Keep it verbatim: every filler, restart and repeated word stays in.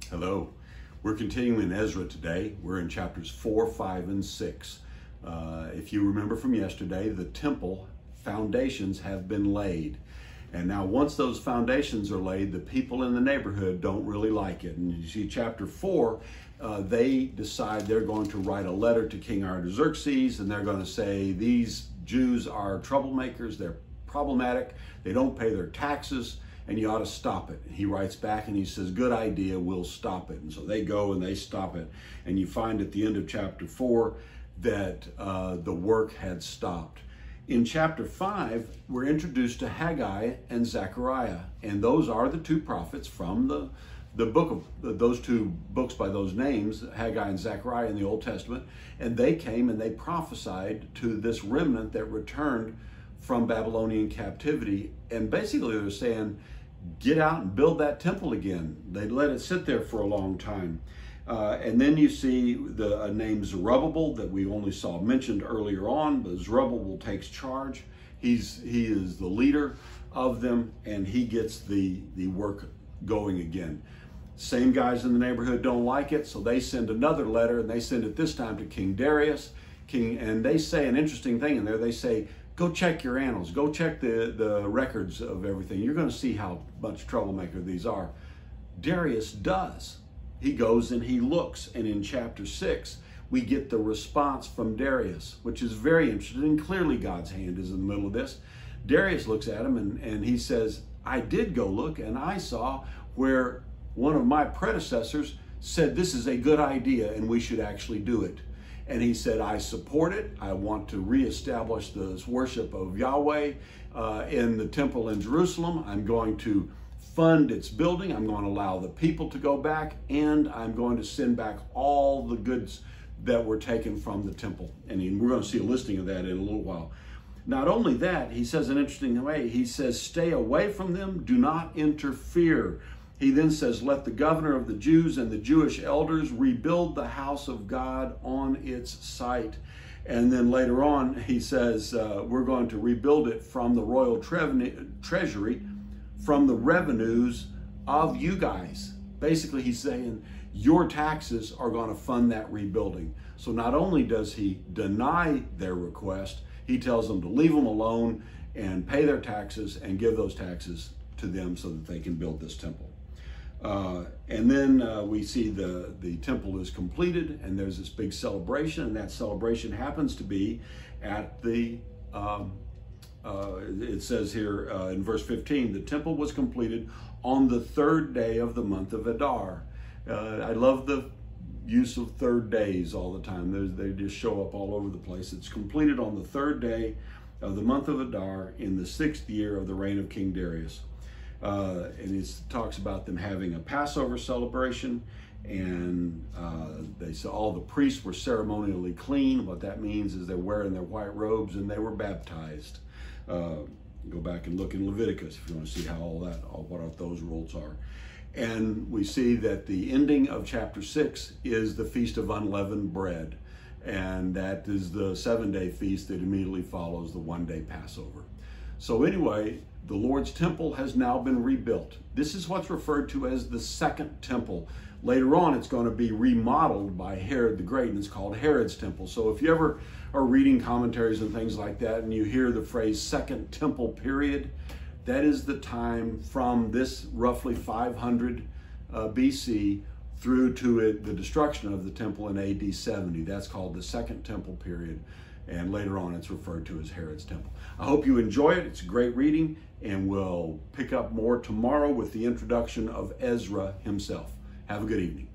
Hello. We're continuing in Ezra today. We're in chapters four, five, and six. Uh, if you remember from yesterday, the temple foundations have been laid. And now once those foundations are laid, the people in the neighborhood don't really like it. And you see chapter four, uh, they decide they're going to write a letter to King Artaxerxes, and they're going to say these Jews are troublemakers, they're problematic, they don't pay their taxes, and you ought to stop it. He writes back and he says, good idea, we'll stop it. And so they go and they stop it. And you find at the end of chapter four that uh, the work had stopped. In chapter five, we're introduced to Haggai and Zechariah. And those are the two prophets from the, the book of those two books by those names, Haggai and Zechariah in the Old Testament. And they came and they prophesied to this remnant that returned from Babylonian captivity. And basically they're saying, get out and build that temple again. They let it sit there for a long time. Uh, and then you see the uh, name Zerubbabel that we only saw mentioned earlier on, but Zerubbabel takes charge. He's, he is the leader of them, and he gets the, the work going again. Same guys in the neighborhood don't like it, so they send another letter, and they send it this time to King Darius. King, and they say an interesting thing in there. They say, go check your annals, go check the, the records of everything. You're going to see how much troublemaker these are. Darius does. He goes and he looks, and in chapter six, we get the response from Darius, which is very interesting, and clearly God's hand is in the middle of this. Darius looks at him and, and he says, I did go look, and I saw where one of my predecessors said this is a good idea and we should actually do it. And he said, I support it. I want to reestablish the worship of Yahweh uh, in the temple in Jerusalem. I'm going to fund its building. I'm going to allow the people to go back, and I'm going to send back all the goods that were taken from the temple. And we're going to see a listing of that in a little while. Not only that, he says an interesting way. He says, stay away from them. Do not interfere. He then says, let the governor of the Jews and the Jewish elders rebuild the house of God on its site. And then later on, he says, uh, we're going to rebuild it from the royal tre- treasury, from the revenues of you guys. Basically, he's saying your taxes are going to fund that rebuilding. So not only does he deny their request, he tells them to leave them alone and pay their taxes and give those taxes to them so that they can build this temple. Uh, and then uh, we see the, the temple is completed, and there's this big celebration, and that celebration happens to be at the, um, uh, it says here uh, in verse fifteen, the temple was completed on the third day of the month of Adar. Uh, I love the use of third days all the time. There's, they just show up all over the place. It's completed on the third day of the month of Adar in the sixth year of the reign of King Darius. Uh, and it talks about them having a Passover celebration, and uh, they said all the priests were ceremonially clean. What that means is they're wearing their white robes, and they were baptized. Uh, go back and look in Leviticus if you want to see how all that, all what those rules are. And we see that the ending of chapter six is the Feast of Unleavened Bread, and that is the seven-day feast that immediately follows the one-day Passover. So anyway, the Lord's temple has now been rebuilt. This is what's referred to as the second temple. Later on, it's going to be remodeled by Herod the Great, and it's called Herod's temple. So if you ever are reading commentaries and things like that, and you hear the phrase second temple period, that is the time from this roughly five hundred uh, B C through to it, the destruction of the temple in A D seventy. That's called the second temple period. And later on, it's referred to as Herod's temple. I hope you enjoy it. It's great reading, and we'll pick up more tomorrow with the introduction of Ezra himself. Have a good evening.